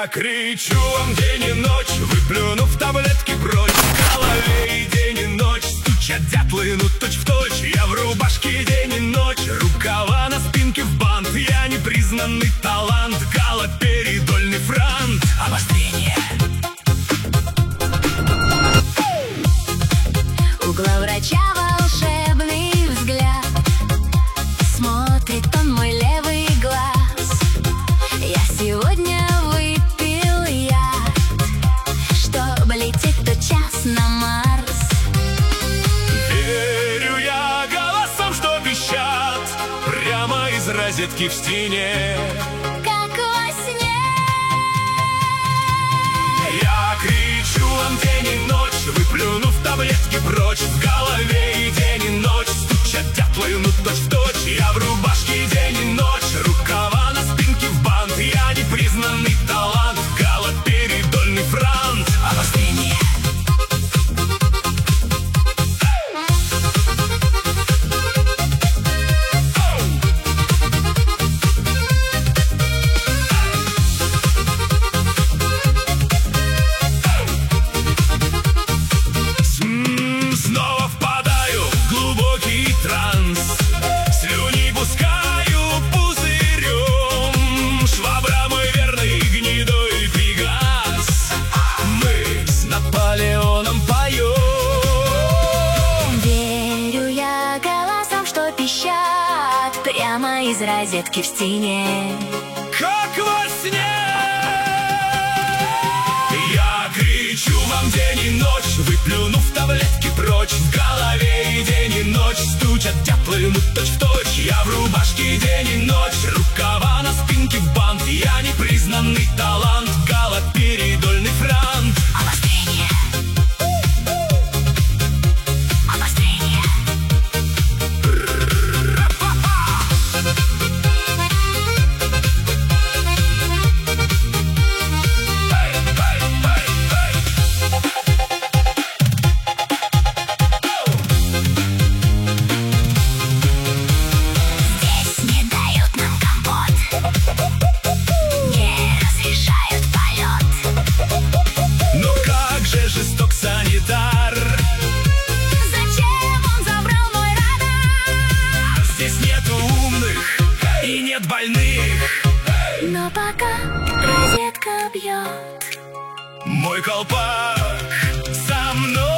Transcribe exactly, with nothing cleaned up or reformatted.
кричу вам день и ночь, выплюнув таблетки прочь. В голове и день и ночь стучат дятлы, ну точь-в-точь. Я в рубашке день и ночь, рукава на спинке в бант. Я непризнанный талант, гала, передольный франт. Обострение. У главврача волшебный взгляд, смотрит он мой левый глаз. Я сегодня выпил яд, чтоб лететь тотчас на Марс. Верю я голосам, что пищат прямо из розетки в стене, Как во сне. Я кричу вам день и ночь, выплюнув таблетки прочь. В голове и день и ночь стучат дятлы, ну точь-в-точь. Я в рубашке день и ночь, рукава на спинке в бант. Я непризнанный талант, гала, передольный франт. Обострение. Снова впадаю в глубокий транс, слюни пускаю пузырем. Швабра мой верный гнедой пегас, мы с Наполеоном поем. Верю я голосам, что пищат прямо из розетки в стене, Как во сне. Я кричу вам день и ночь, выплюнув таблетки прочь. В голове и день и ночь стучат дятлы, ну точь-в-точь. Я в рубашке день и ночь, рукава на спинке в бант. Я непризнанный талант, гала, передольный франт. Обострение. Обострение. Здесь не дают нам компот, не разрешают полет. Но как же жесток санитар, Зачем он забрал мой радар? здесь нету умных и нет больных. Но пока розетка бьет, Мой колпак со мной.